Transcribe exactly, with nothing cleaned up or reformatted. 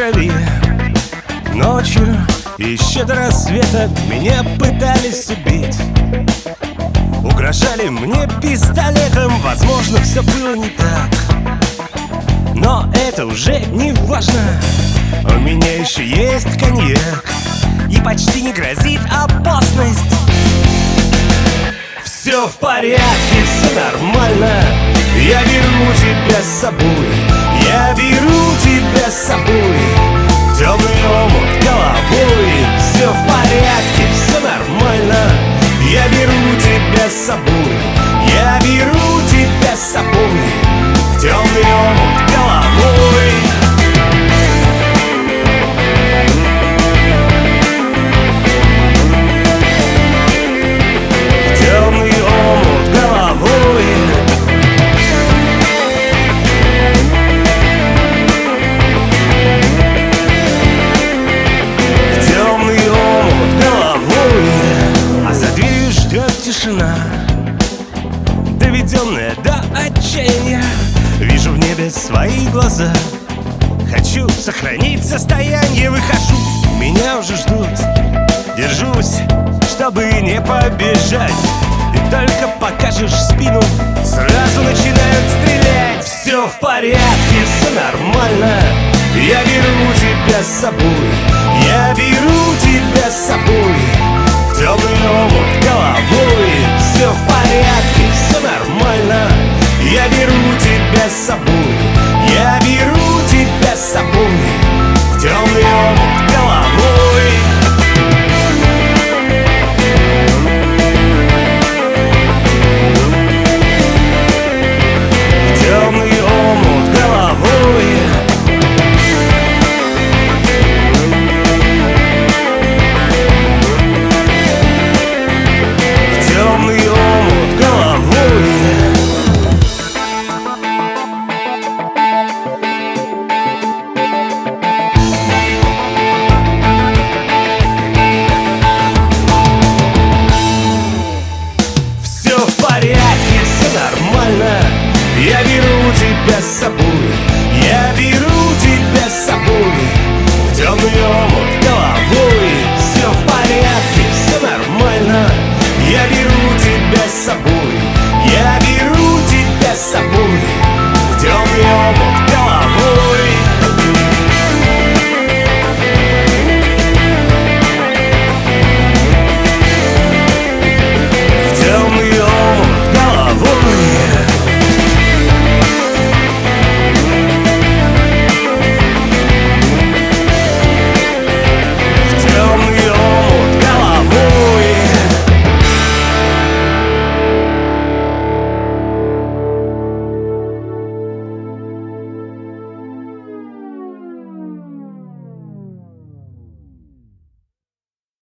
крови. Ночью, еще до рассвета, меня пытались убить. Угрожали мне пистолетом, возможно, все было не так. Но это уже не важно, у меня еще есть коньяк, и почти не грозит опасность. Все в порядке, все нормально, я беру тебя с собой. Я беру тебя с собой в темный омут головой. Все в порядке, все нормально, я беру тебя с собой. Я беру тебя с собой в темный омут головой. В темный омут головой. В темный омут головой. А за дверью ждет тишина, доведенная до отчаяния. Вижу в небе свои глаза, хочу сохранить состояние. Выхожу, меня уже ждут. Держусь, чтобы не побежать. Ты только покажешь спину, сразу начинают стрелять. Все в порядке, все нормально, я беру тебя с собой. Я беру тебя с собой в темный омут головой. Все в порядке, все нормально, я беру тебя с собой. Я беру тебя с собой в темный омут головой. В темный омут головой. В темный омут головой. Все в порядке, все нормально, я беру тебя с собой. Я беру тебя с собой в темный омут головой. Все в порядке, все нормально, я беру тебя с собой.